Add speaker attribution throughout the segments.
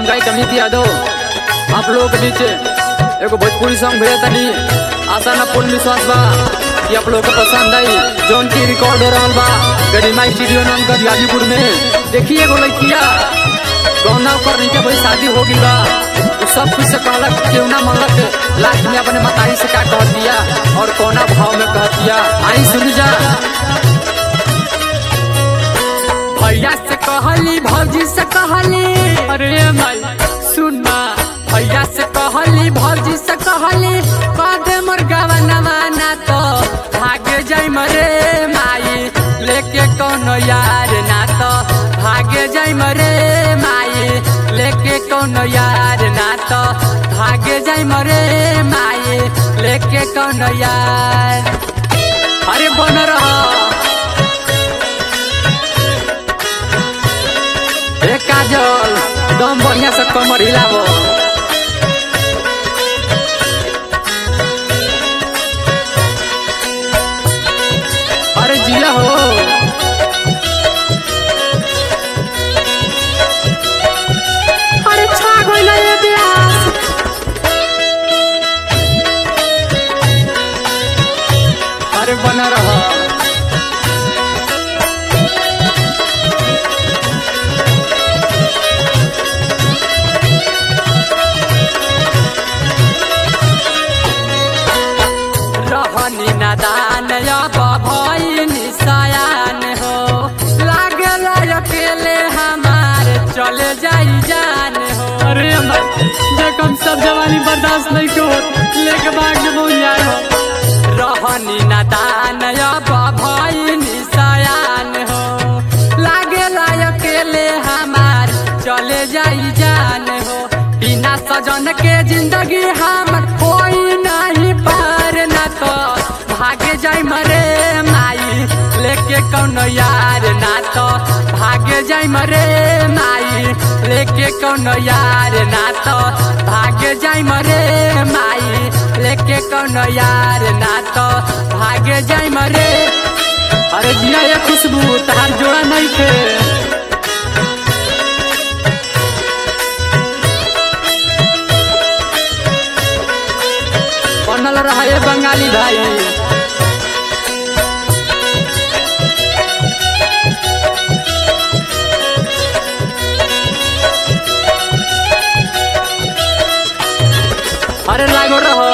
Speaker 1: हम गायक अमित यादव आप लोगों के बीच एगो भोजपुरी सॉन्ग भेजा तनी। आशा न पूर्ण विश्वास बा कि आप लोगों को पसंद आई। जोन की रिकॉर्ड हो रहा बा गरिमा स्टूडियो नाम का गाजीपुर में। देखिए एगो लड़किया गौना कर के भाई शादी हो गई बा, सब कुछ से कहलक क्यों ना मनलक, लास्ट में अपने मतारी से क्या कह दिया और कोना भाव में कह दिया। आई सुन जा। भैया से कहली भौजी से कहली, अरे माई सुनना, भैया से कहली भौजी से कहली बादे मोर गवनवा ना तो भागे जाई मरे माई लेके कोनो यार ना तो भागे जाई मरे माई लेके कोनो यार ना तो भागे जाई मरे माई लेके कोनो यार। अरे बन रहा काजल दम बढ़िया से कमर हिलाबो। अरे जिया हो अरे छा गइल ये ब्यास। अरे बना रहा नादान भई निशान हो लागल अकेले हमार चले जाई जान हो। अरे जखम सब जवानी बर्दाश्त नहीं को लेके भाग जबो यार हो। रहनी नादान भई निशान हो लागल अकेले हमार चले जाई जान हो। बिना सजन के जिंदगी हमर कोई नहीं पार ना तो भागे जाई मरे माई लेके कोनो यार ना तो भागे जाई मरे माई लेके कोनो यार ना तो भागे जाई मरे माई लेके कोनो यार ना तो भागे जाई मरे। अरे जिया ये खुशबू तार जोड़ा नहीं थे। बनल रहा ये बंगाली भाई। अरे लागो रहो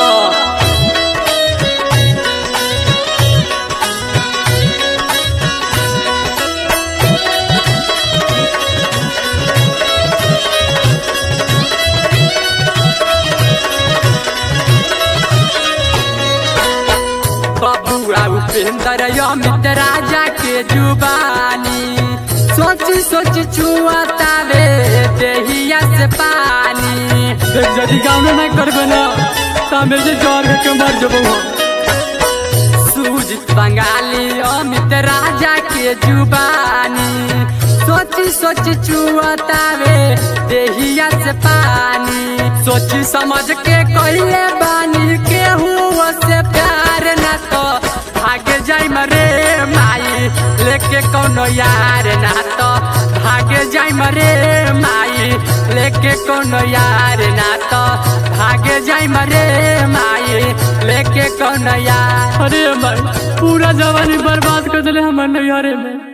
Speaker 1: बबुआ उपेंद्र अमित राजा के जुबानी सोची सोची छुआता रे देहिया से पानी। यदि गाँव में नहीं करबे ना तो मेरे जोर के मर जबो। सूजित बंगाली अमित राजा के जुबानी सोची सोची छुआता रे देहिया से पानी। सोची समझ के कहिए बानी केहू से प्यार ना तो भागे जाई मरे माई लेके कोनो यार ना तो भागे जाई मरे माई लेके कोनो यार ना तो भागे जाई मरे माई लेके कोनो यार। अरे भाई पूरा जवानी बर्बाद कर दिले हमर नैहरे में।